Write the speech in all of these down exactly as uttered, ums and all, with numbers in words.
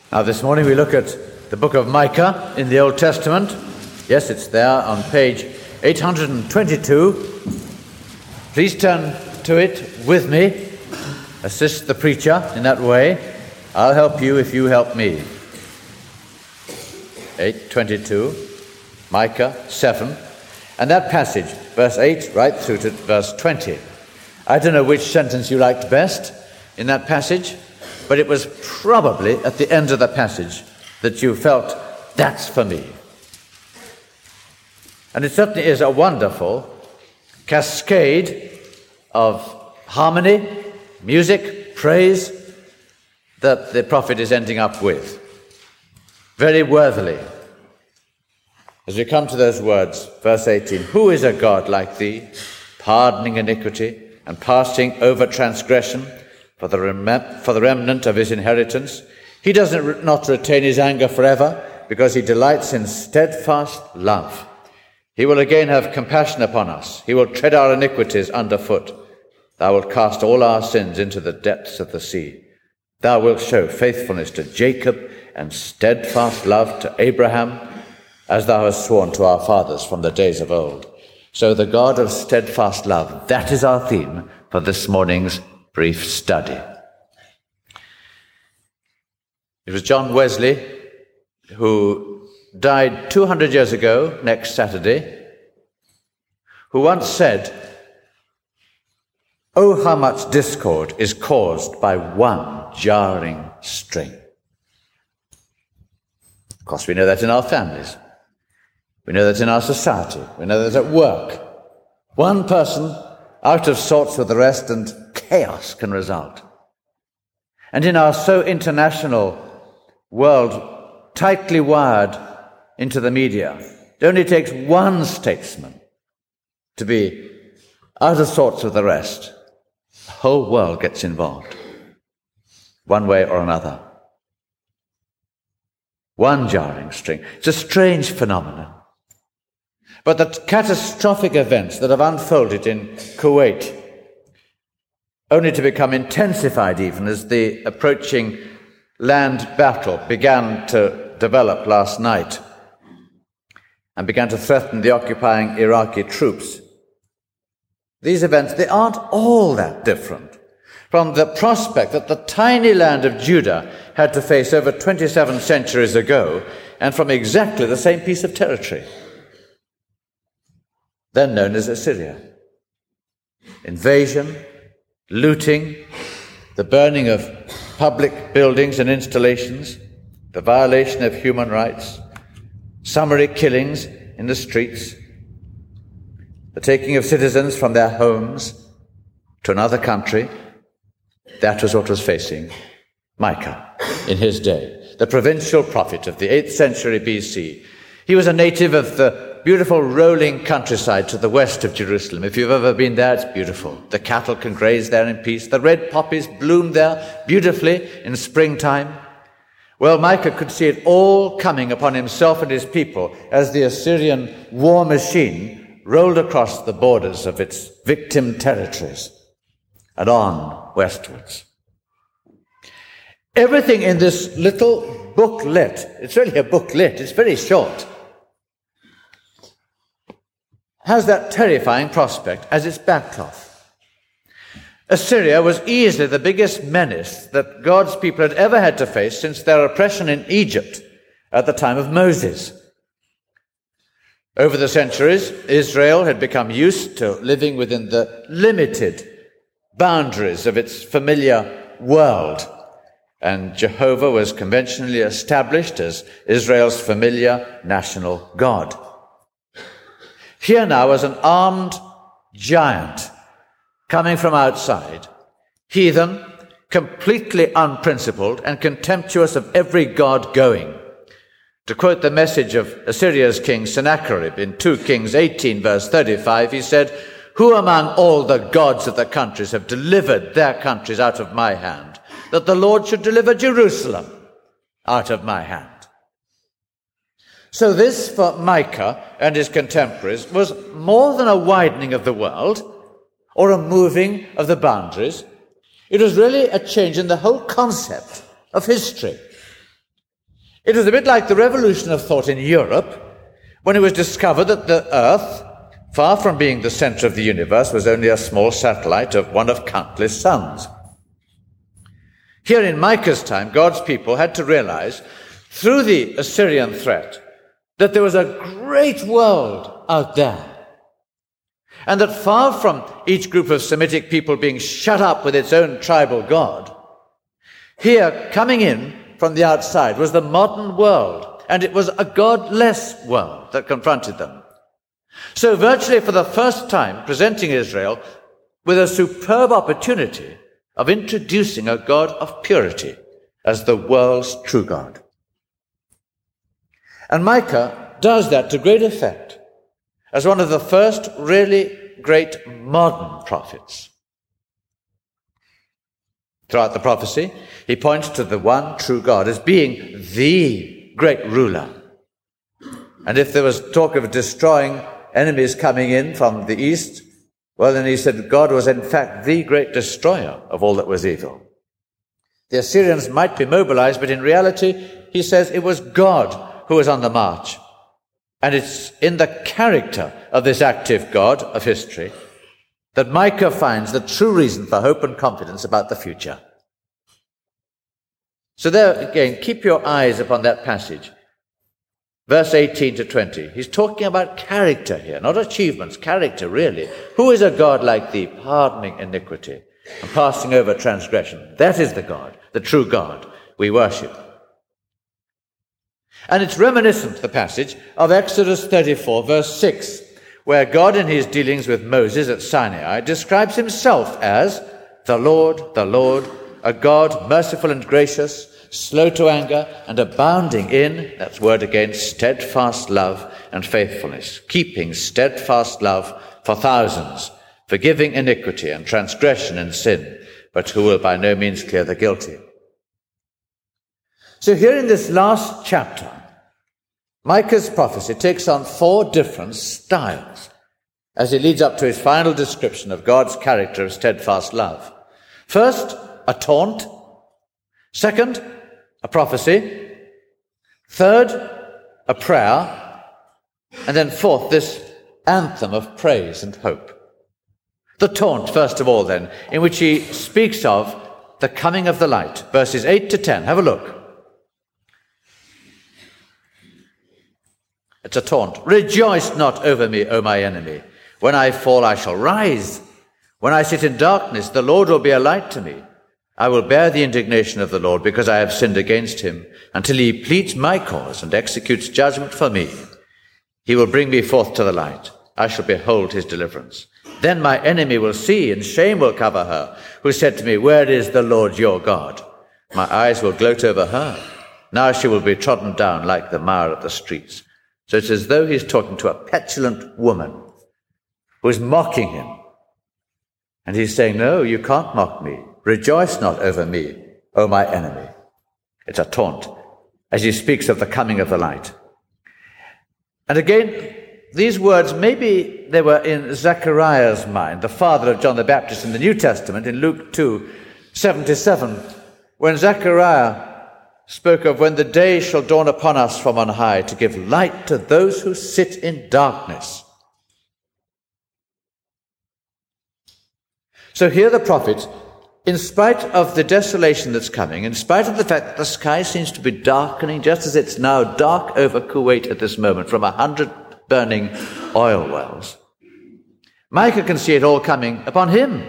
Now this morning we look at the book of Micah in the Old Testament. Yes, it's there on page eight hundred twenty-two. Please turn to it with me. Assist the preacher in that way. I'll help you if you help me. eight twenty-two, Micah seven. And that passage, verse eight, right through to verse twenty. I don't know which sentence you liked best in that passage, but it was probably at the end of the passage that you felt, that's for me. And it certainly is a wonderful cascade of harmony, music, praise that the prophet is ending up with. Very worthily. As we come to those words, verse eighteen, who is a God like thee, pardoning iniquity and passing over transgression for the, rem- for the remnant of his inheritance? He doesn't re- not retain his anger forever, because he delights in steadfast love. He will again have compassion upon us. He will tread our iniquities underfoot. Thou wilt cast all our sins into the depths of the sea. Thou wilt show faithfulness to Jacob and steadfast love to Abraham, as thou hast sworn to our fathers from the days of old. So the God of steadfast love, that is our theme for this morning's brief study. It was John Wesley who died two hundred years ago, next Saturday, who once said, "Oh, how much discord is caused by one jarring string." Of course, we know that in our families. We know that in our society. We know that at work. One person out of sorts with the rest and chaos can result. And in our so international world, tightly wired into the media, it only takes one statesman to be out of sorts with the rest. The whole world gets involved, one way or another. One jarring string. It's a strange phenomenon. But the catastrophic events that have unfolded in Kuwait, only to become intensified even as the approaching land battle began to develop last night and began to threaten the occupying Iraqi troops. These events, they aren't all that different from the prospect that the tiny land of Judah had to face over twenty-seven centuries ago, and from exactly the same piece of territory, then known as Assyria. Invasion, looting, the burning of public buildings and installations, the violation of human rights, summary killings in the streets, the taking of citizens from their homes to another country. That was what was facing Micah in his day, the provincial prophet of the eighth century B C. He was a native of the beautiful rolling countryside to the west of Jerusalem. If you've ever been there, it's beautiful. The cattle can graze there in peace. The red poppies bloom there beautifully in springtime. Well, Micah could see it all coming upon himself and his people as the Assyrian war machine rolled across the borders of its victim territories and on westwards. Everything in this little booklet, it's really a booklet, it's very short, has that terrifying prospect as its backcloth. Assyria was easily the biggest menace that God's people had ever had to face since their oppression in Egypt at the time of Moses. Over the centuries, Israel had become used to living within the limited boundaries of its familiar world, and Jehovah was conventionally established as Israel's familiar national God. Here now was an armed giant coming from outside, heathen, completely unprincipled and contemptuous of every god going. To quote the message of Assyria's king Sennacherib in Second Kings eighteen, verse thirty-five, he said, "Who among all the gods of the countries have delivered their countries out of my hand, that the Lord should deliver Jerusalem out of my hand?" So this, for Micah and his contemporaries, was more than a widening of the world or a moving of the boundaries. It was really a change in the whole concept of history. It was a bit like the revolution of thought in Europe, when it was discovered that the earth, far from being the center of the universe, was only a small satellite of one of countless suns. Here in Micah's time, God's people had to realize, through the Assyrian threat, that there was a great world out there, and that far from each group of Semitic people being shut up with its own tribal god, here, coming in from the outside, was the modern world, and it was a godless world that confronted them. So virtually for the first time, presenting Israel with a superb opportunity of introducing a God of purity as the world's true God. And Micah does that to great effect as one of the first really great modern prophets. Throughout the prophecy, he points to the one true God as being the great ruler. And if there was talk of destroying enemies coming in from the east, well, then he said God was in fact the great destroyer of all that was evil. The Assyrians might be mobilized, but in reality, he says it was God who was on the march. And it's in the character of this active God of history that Micah finds the true reason for hope and confidence about the future. So there again, keep your eyes upon that passage. Verse eighteen to twenty. He's talking about character here, not achievements, character really. Who is a God like thee, pardoning iniquity and passing over transgression? That is the God, the true God we worship. And it's reminiscent, the passage, of Exodus thirty-four, verse six, where God in his dealings with Moses at Sinai describes himself as the Lord, the Lord, a God merciful and gracious, slow to anger, and abounding in, that's word again, steadfast love and faithfulness, keeping steadfast love for thousands, forgiving iniquity and transgression and sin, but who will by no means clear the guilty. So here in this last chapter, Micah's prophecy takes on four different styles as he leads up to his final description of God's character of steadfast love. First, a taunt. Second, a prophecy. Third, a prayer. And then fourth, this anthem of praise and hope. The taunt, first of all, then, in which he speaks of the coming of the light. Verses eight to ten. Have a look. It's a taunt. Rejoice not over me, O my enemy. When I fall, I shall rise. When I sit in darkness, the Lord will be a light to me. I will bear the indignation of the Lord because I have sinned against him, until he pleads my cause and executes judgment for me. He will bring me forth to the light. I shall behold his deliverance. Then my enemy will see, and shame will cover her, who said to me, where is the Lord your God? My eyes will gloat over her. Now she will be trodden down like the mire of the streets. So it's as though he's talking to a petulant woman who is mocking him. And he's saying, no, you can't mock me. Rejoice not over me, O my enemy. It's a taunt as he speaks of the coming of the light. And again, these words, maybe they were in Zechariah's mind, the father of John the Baptist in the New Testament, in Luke two seventy-seven, when Zechariah spoke of when the day shall dawn upon us from on high to give light to those who sit in darkness. So here the prophet, in spite of the desolation that's coming, in spite of the fact that the sky seems to be darkening, just as it's now dark over Kuwait at this moment from a hundred burning oil wells, Micah can see it all coming upon him.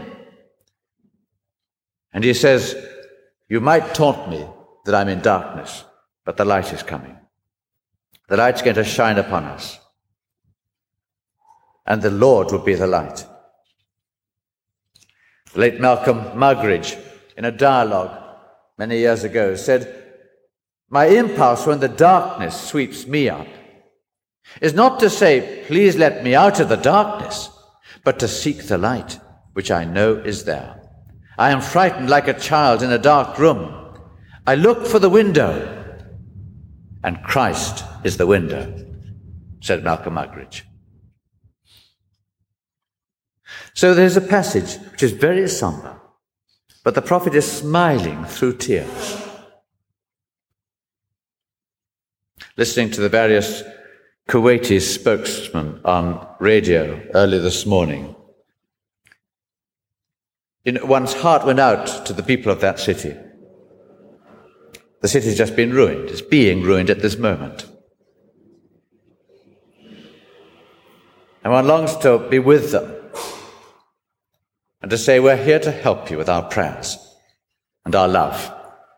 And he says, you might taunt me that I'm in darkness, but the light is coming. The light's going to shine upon us. And the Lord will be the light. The late Malcolm Muggeridge, in a dialogue many years ago, said, my impulse when the darkness sweeps me up is not to say, please let me out of the darkness, but to seek the light, which I know is there. I am frightened like a child in a dark room. I look for the window, and Christ is the window, said Malcolm Muggeridge. So there's a passage which is very somber, but the prophet is smiling through tears. listening to the various Kuwaiti spokesmen on radio early this morning. You know, one's heart went out to the people of that city. The city's just been ruined. It's being ruined at this moment. And one longs to be with them and to say, we're here to help you with our prayers and our love.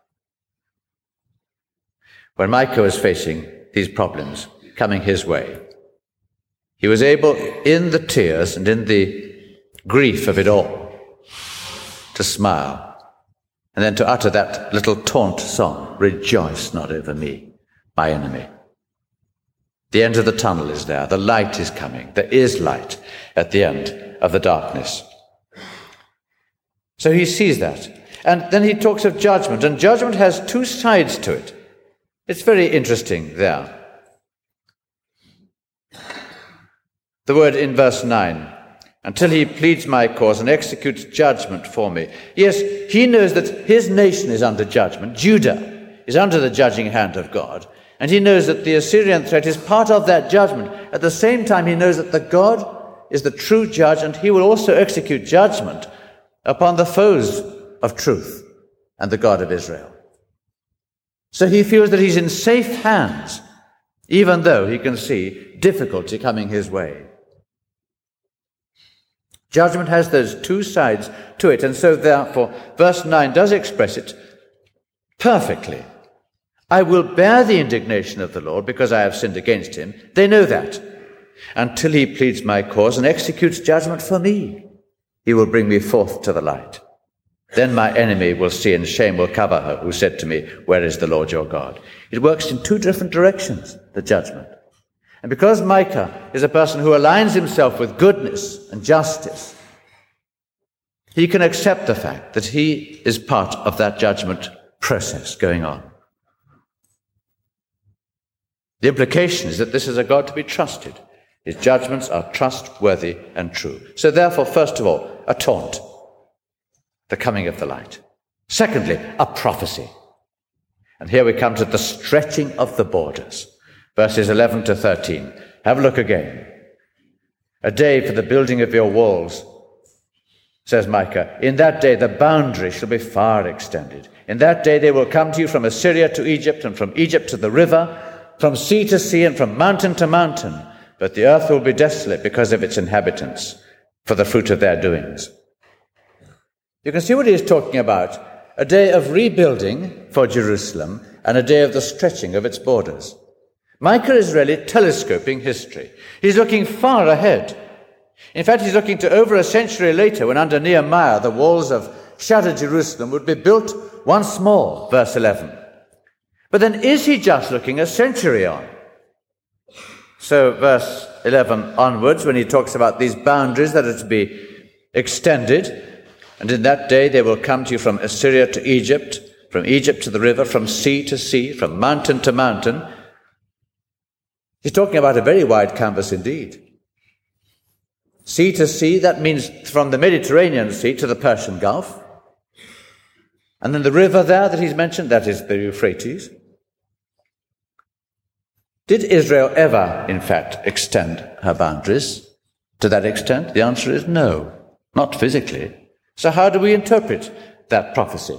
When Micah was facing these problems coming his way, he was able, in the tears and in the grief of it all, to smile and then to utter that little taunt song, rejoice not over me, my enemy. The end of the tunnel is there. The light is coming. There is light at the end of the darkness. So he sees that. And then he talks of judgment, and judgment has two sides to it. It's very interesting there. The word in verse nine, until he pleads my cause and executes judgment for me. Yes, he knows that his nation is under judgment. Judah is under the judging hand of God. And he knows that the Assyrian threat is part of that judgment. At the same time, he knows that the God is the true judge, and he will also execute judgment upon the foes of truth and the God of Israel. So he feels that he's in safe hands, even though he can see difficulty coming his way. Judgment has those two sides to it, and so therefore verse nine does express it perfectly. I will bear the indignation of the Lord because I have sinned against him. They know that. Until he pleads my cause and executes judgment for me, he will bring me forth to the light. Then my enemy will see, and shame will cover her who said to me, where is the Lord your God? It works in two different directions, the judgment. And because Micah is a person who aligns himself with goodness and justice, he can accept the fact that he is part of that judgment process going on. The implication is that this is a God to be trusted. His judgments are trustworthy and true. So therefore, first of all, a taunt, the coming of the light. Secondly, a prophecy. And here we come to the stretching of the borders. Verses eleven to thirteen. Have a look again. A day for the building of your walls, says Micah. In that day the boundary shall be far extended. In that day they will come to you from Assyria to Egypt, and from Egypt to the river, from sea to sea, and from mountain to mountain. But the earth will be desolate because of its inhabitants, for the fruit of their doings. You can see what he is talking about. A day of rebuilding for Jerusalem, and a day of the stretching of its borders. Micah is really telescoping history. He's looking far ahead. In fact, he's looking to over a century later, when under Nehemiah the walls of shattered Jerusalem would be built once more, verse eleven. But then is he just looking a century on? So verse eleven onwards, when he talks about these boundaries that are to be extended, and in that day they will come to you from Assyria to Egypt, from Egypt to the river, from sea to sea, from mountain to mountain. He's talking about a very wide canvas indeed. Sea to sea, that means from the Mediterranean Sea to the Persian Gulf. And then the river there that he's mentioned, that is the Euphrates. Did Israel ever, in fact, extend her boundaries to that extent? The answer is no, not physically. So how do we interpret that prophecy?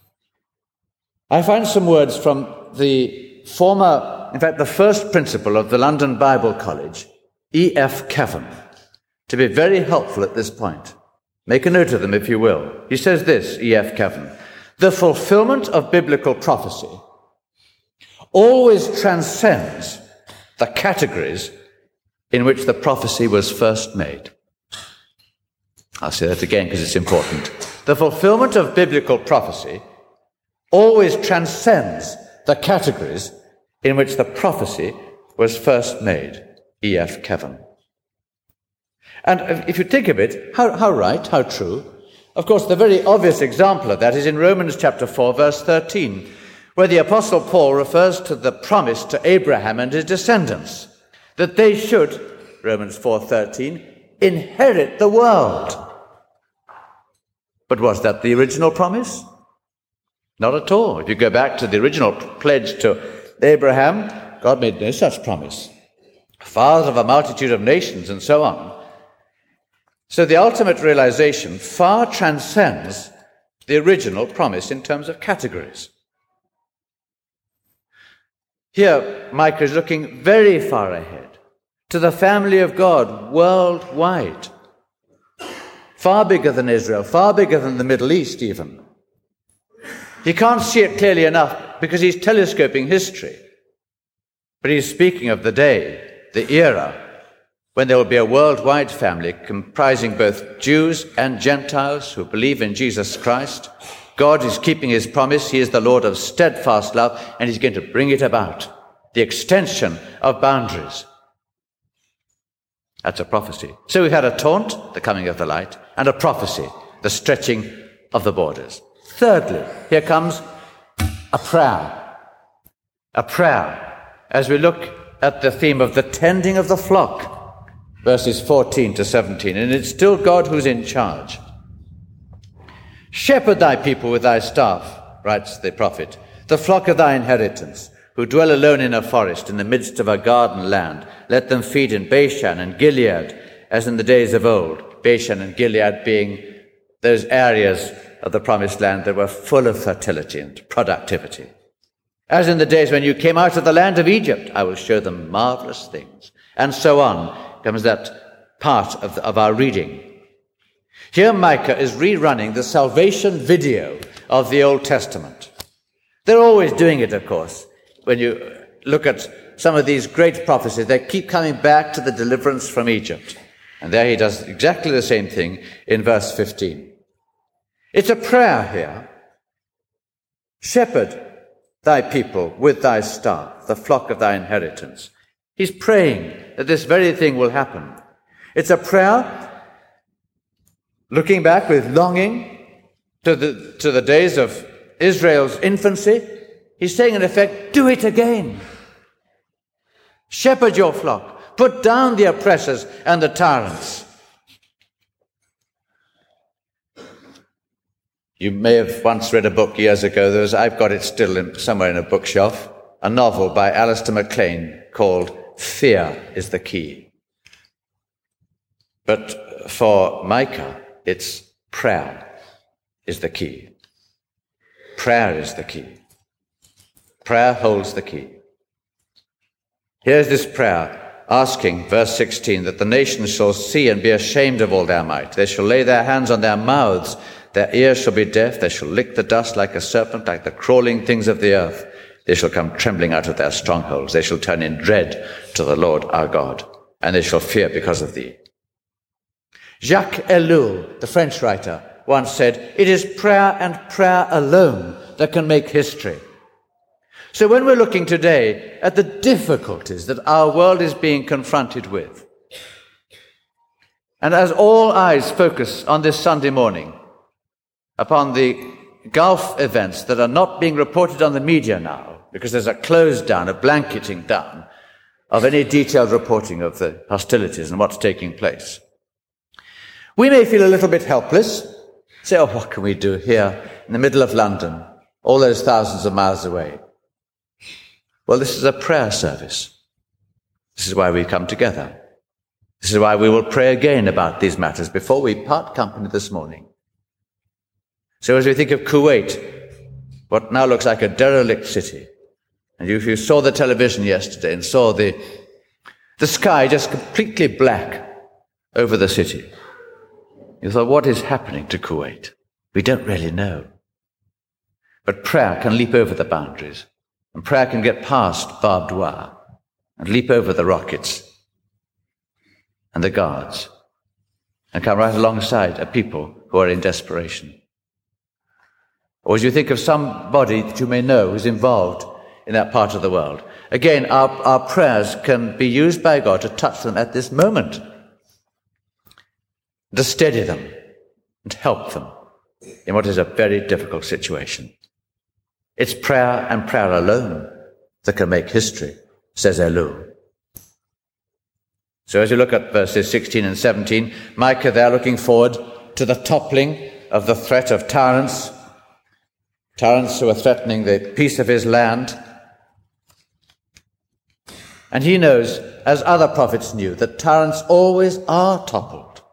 I find some words from the former, in fact, the first principal of the London Bible College, E F Cavan, to be very helpful at this point. Make a note of them, if you will. He says this, E F Cavan: the fulfillment of biblical prophecy always transcends the categories in which the prophecy was first made. I'll say that again because it's important. The fulfillment of biblical prophecy always transcends the categories in which the prophecy was first made. E F Cavan. And if you think of it, how, how right, how true. Of course, the very obvious example of that is in Romans chapter four, verse thirteen, where the Apostle Paul refers to the promise to Abraham and his descendants, that they should, Romans four thirteen, inherit the world. But was that the original promise? Not at all. If you go back to the original pledge to Abraham, God made no such promise. Father of a multitude of nations, and so on. So the ultimate realization far transcends the original promise in terms of categories. Here, Micah is looking very far ahead to the family of God worldwide. Far bigger than Israel, far bigger than the Middle East even. He can't see it clearly enough because he's telescoping history. But he's speaking of the day, the era, when there will be a worldwide family comprising both Jews and Gentiles who believe in Jesus Christ. God is keeping his promise. He is the Lord of steadfast love, and he's going to bring it about. The extension of boundaries. That's a prophecy. So we've had a taunt, the coming of the light, and a prophecy, the stretching of the borders. Thirdly, here comes a prayer. A prayer. As we look at the theme of the tending of the flock, verses fourteen to seventeen, and it's still God who's in charge. Shepherd thy people with thy staff, writes the prophet, the flock of thy inheritance, who dwell alone in a forest in the midst of a garden land. Let them feed in Bashan and Gilead, as in the days of old. Bashan and Gilead being those areas of the promised land that were full of fertility and productivity. As in the days when you came out of the land of Egypt, I will show them marvelous things. And so on comes that part of, the, of our reading. Here Micah is rerunning the salvation video of the Old Testament. They're always doing it, of course. When you look at some of these great prophecies, they keep coming back to the deliverance from Egypt. And there he does exactly the same thing in verse fifteen. It's a prayer here. Shepherd thy people with thy staff, the flock of thy inheritance. He's praying that this very thing will happen. It's a prayer looking back with longing to the, to the days of Israel's infancy. He's saying, in effect, do it again. Shepherd your flock. Put down the oppressors and the tyrants. You may have once read a book years ago. There was, I've got it still in, somewhere in a bookshelf, a novel by Alistair MacLean called Fear is the Key. But for Micah, it's prayer is the key. Prayer is the key. Prayer holds the key. Here's this prayer asking, verse sixteen, that the nations shall see and be ashamed of all their might. They shall lay their hands on their mouths. Their ears shall be deaf. They shall lick the dust like a serpent, like the crawling things of the earth. They shall come trembling out of their strongholds. They shall turn in dread to the Lord our God, and they shall fear because of thee. Jacques Ellul, the French writer, once said, it is prayer and prayer alone that can make history. So when we're looking today at the difficulties that our world is being confronted with, and as all eyes focus on this Sunday morning upon the Gulf events that are not being reported on the media now, because there's a close down, a blanketing down of any detailed reporting of the hostilities and what's taking place, we may feel a little bit helpless, say, oh, what can we do here in the middle of London, all those thousands of miles away? Well, this is a prayer service. This is why we come together. This is why we will pray again about these matters before we part company this morning. So as we think of Kuwait, what now looks like a derelict city, and if you saw the television yesterday and saw the, the sky just completely black over the city, you thought, what is happening to Kuwait? We don't really know. But prayer can leap over the boundaries, and prayer can get past barbed wire and leap over the rockets and the guards and come right alongside a people who are in desperation. Or as you think of somebody that you may know who's involved in that part of the world, again, our, our prayers can be used by God to touch them at this moment, to steady them and help them in what is a very difficult situation. It's prayer and prayer alone that can make history, says Ellul. So as you look at verses sixteen and seventeen, Micah there looking forward to the toppling of the threat of tyrants, tyrants who are threatening the peace of his land. And he knows, as other prophets knew, that tyrants always are toppled.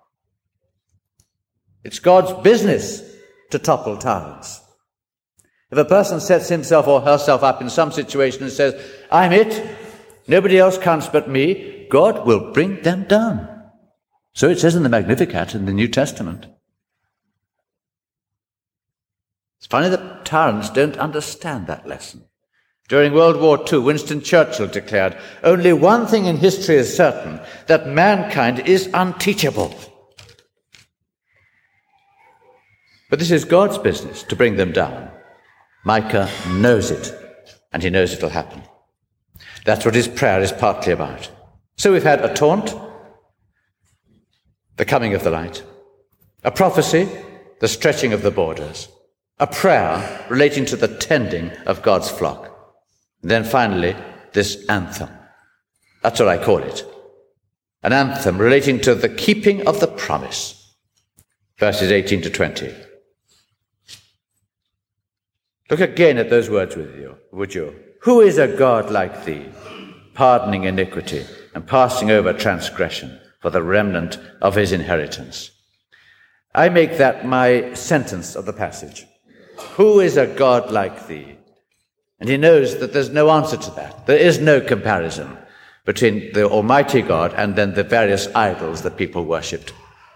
It's God's business to topple tyrants. If a person sets himself or herself up in some situation and says, I'm it, nobody else counts but me, God will bring them down. So it says in the Magnificat in the New Testament. It's funny that tyrants don't understand that lesson. During World War Two, Winston Churchill declared, only one thing in history is certain, that mankind is unteachable. But this is God's business to bring them down. Micah knows it, and he knows it'll happen. That's what his prayer is partly about. So we've had a taunt, the coming of the light, a prophecy, the stretching of the borders, a prayer relating to the tending of God's flock. And then finally, this anthem. That's what I call it. An anthem relating to the keeping of the promise. Verses eighteen to twenty. Look again at those words with you, would you? Who is a God like thee, pardoning iniquity and passing over transgression for the remnant of his inheritance? I make that my sentence of the passage. Who is a God like thee? And he knows that there's no answer to that. There is no comparison between the Almighty God and then the various idols that people worshipped.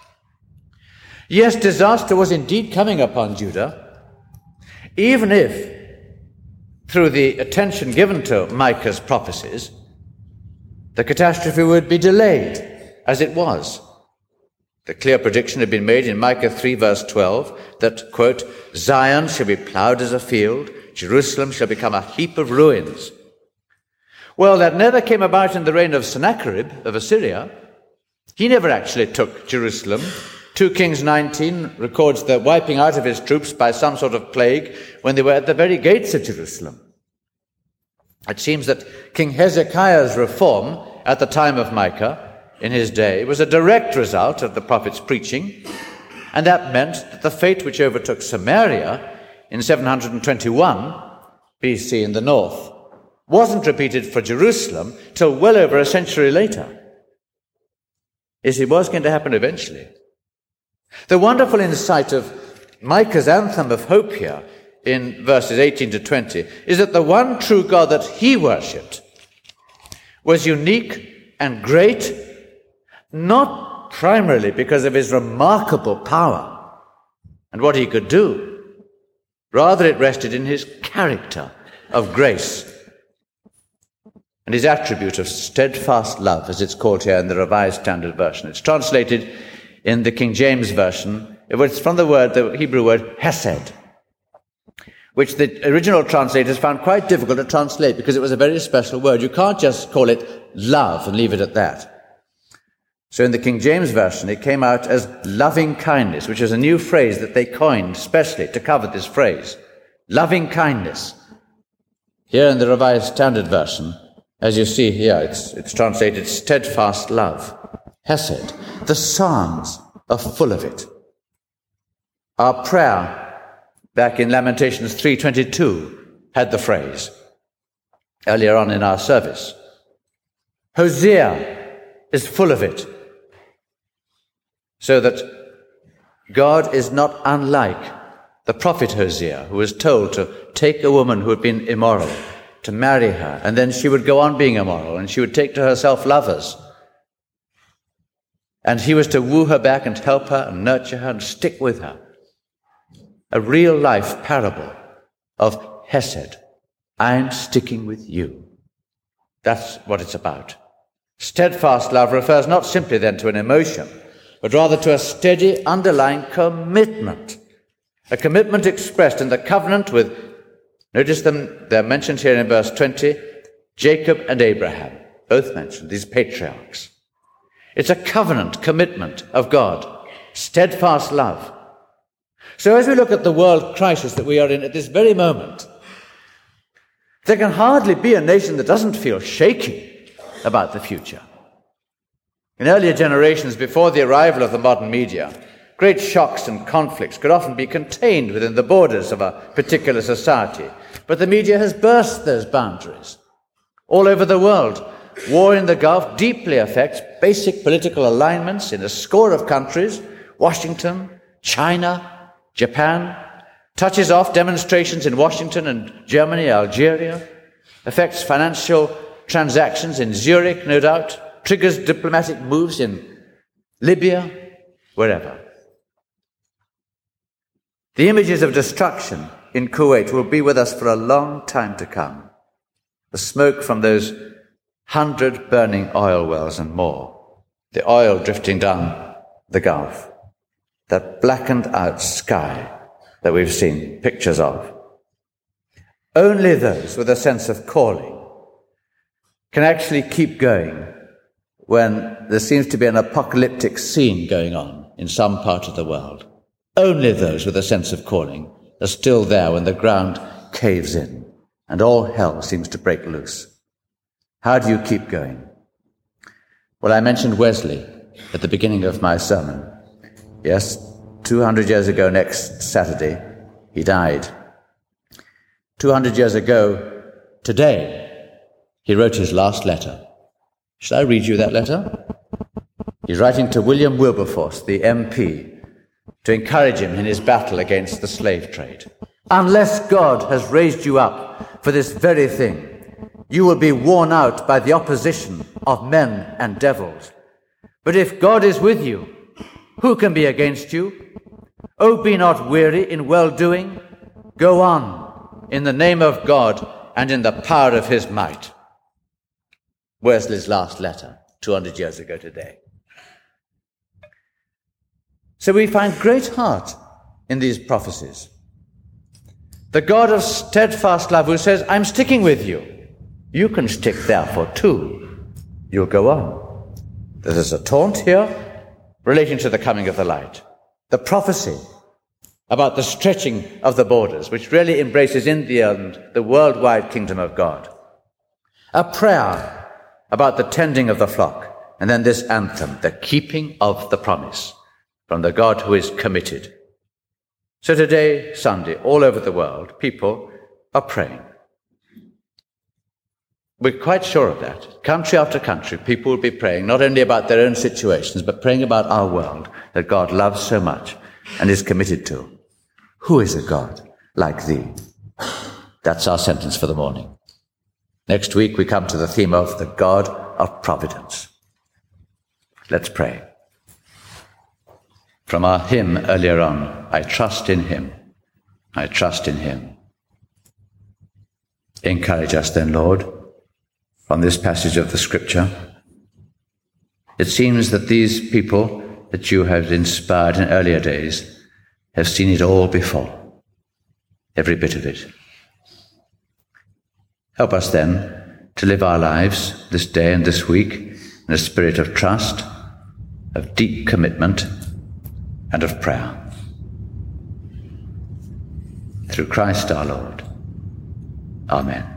Yes, disaster was indeed coming upon Judah, even if, through the attention given to Micah's prophecies, the catastrophe would be delayed, as it was. The clear prediction had been made in Micah three, verse twelve, that, quote, Zion shall be plowed as a field, Jerusalem shall become a heap of ruins. Well, that never came about in the reign of Sennacherib of Assyria. He never actually took Jerusalem. two Kings nineteen records the wiping out of his troops by some sort of plague when they were at the very gates of Jerusalem. It seems that King Hezekiah's reform at the time of Micah, in his day, was a direct result of the prophet's preaching, and that meant that the fate which overtook Samaria in seven hundred twenty-one B C in the north wasn't repeated for Jerusalem till well over a century later. Yes, it was going to happen eventually. The wonderful insight of Micah's anthem of hope here in verses eighteen to twenty is that the one true God that he worshipped was unique and great, not primarily because of his remarkable power and what he could do. Rather, it rested in his character of grace and his attribute of steadfast love, as it's called here in the Revised Standard Version. It's translated in the King James Version. It's from the word, the Hebrew word, hesed, which the original translators found quite difficult to translate because it was a very special word. You can't just call it love and leave it at that. So in the King James Version, it came out as loving kindness, which is a new phrase that they coined specially to cover this phrase. Loving kindness. Here in the Revised Standard Version, as you see here, it's, it's translated steadfast love. Hesed. The Psalms are full of it. Our prayer back in Lamentations three twenty-two had the phrase earlier on in our service. Hosea is full of it. So that God is not unlike the prophet Hosea, who was told to take a woman who had been immoral, to marry her, and then she would go on being immoral, and she would take to herself lovers. And he was to woo her back and help her and nurture her and stick with her. A real-life parable of Hesed. I'm sticking with you. That's what it's about. Steadfast love refers not simply then to an emotion, but rather to a steady underlying commitment. A commitment expressed in the covenant with, notice them, they're mentioned here in verse twenty, Jacob and Abraham, both mentioned, these patriarchs. It's a covenant commitment of God, steadfast love. So as we look at the world crisis that we are in at this very moment, there can hardly be a nation that doesn't feel shaky about the future. In earlier generations, before the arrival of the modern media, great shocks and conflicts could often be contained within the borders of a particular society. But the media has burst those boundaries. All over the world, war in the Gulf deeply affects basic political alignments in a score of countries, Washington, China, Japan, touches off demonstrations in Washington and Germany, Algeria, affects financial transactions in Zurich, no doubt, triggers diplomatic moves in Libya, wherever. The images of destruction in Kuwait will be with us for a long time to come. The smoke from those hundred burning oil wells and more, the oil drifting down the Gulf, that blackened out sky that we've seen pictures of. Only those with a sense of calling can actually keep going when there seems to be an apocalyptic scene going on in some part of the world. Only those with a sense of calling are still there when the ground caves in and all hell seems to break loose. How do you keep going? Well, I mentioned Wesley at the beginning of my sermon. Yes, two hundred years ago next Saturday, he died. two hundred years ago today, he wrote his last letter. Shall I read you that letter? He's writing to William Wilberforce, the M P, to encourage him in his battle against the slave trade. Unless God has raised you up for this very thing, you will be worn out by the opposition of men and devils. But if God is with you, who can be against you? Oh, be not weary in well-doing. Go on in the name of God and in the power of his might. Wesley's last letter, two hundred years ago today. So we find great heart in these prophecies. The God of steadfast love who says, I'm sticking with you. You can stick therefore too. You'll go on. There's a taunt here relating to the coming of the light. The prophecy about the stretching of the borders, which really embraces in the end the worldwide kingdom of God. A prayer about the tending of the flock. And then this anthem, the keeping of the promise, from the God who is committed. So today, Sunday, all over the world, people are praying. We're quite sure of that. Country after country, people will be praying not only about their own situations, but praying about our world that God loves so much and is committed to. Who is a God like thee? That's our sentence for the morning. Next week, we come to the theme of the God of providence. Let's pray. From our hymn earlier on, I trust in him, I trust in him. Encourage us then, Lord, from this passage of the Scripture. It seems that these people that you have inspired in earlier days have seen it all before, every bit of it. Help us then to live our lives this day and this week in a spirit of trust, of deep commitment, and of prayer. Through Christ our Lord. Amen.